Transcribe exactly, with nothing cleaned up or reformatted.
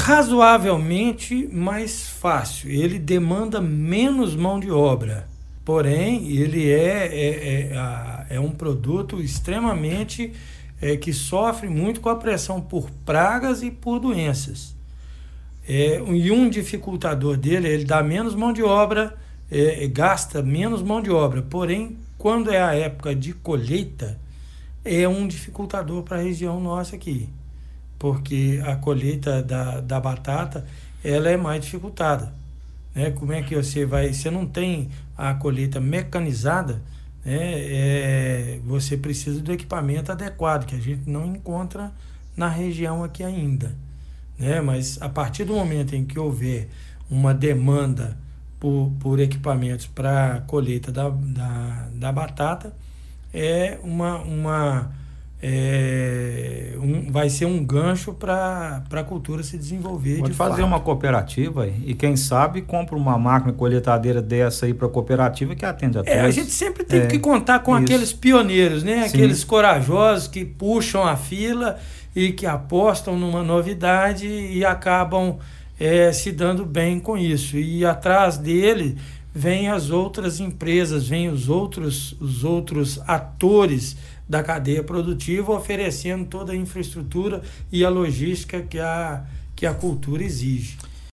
razoavelmente mais fácil. Ele demanda menos mão de obra. Porém, ele é, é, é, é um produto extremamente é, que sofre muito com a pressão por pragas e por doenças. É, e um dificultador dele, ele dá menos mão de obra, é, gasta menos mão de obra. Porém, quando é a época de colheita, é um dificultador para a região nossa aqui. Porque a colheita da, da batata, ela é mais dificultada. Né? Como é que você vai... Você não tem a colheita mecanizada, né? É, você precisa do equipamento adequado, que a gente não encontra na região aqui ainda. Né? Mas a partir do momento em que houver uma demanda por, por equipamentos para colheita da, da, da batata, é uma... uma É, um, vai ser um gancho para a cultura se desenvolver. Pode de fazer fato. uma cooperativa e quem sabe compra uma máquina colheitadeira dessa aí para a cooperativa que atende a todos. É, a gente sempre tem é, que contar com isso. aqueles pioneiros, né? Sim. Aqueles corajosos que puxam a fila e que apostam numa novidade e acabam é, se dando bem com isso. E atrás dele vêm as outras empresas, vêm os outros, os outros atores da cadeia produtiva, oferecendo toda a infraestrutura e a logística que a, que a cultura exige.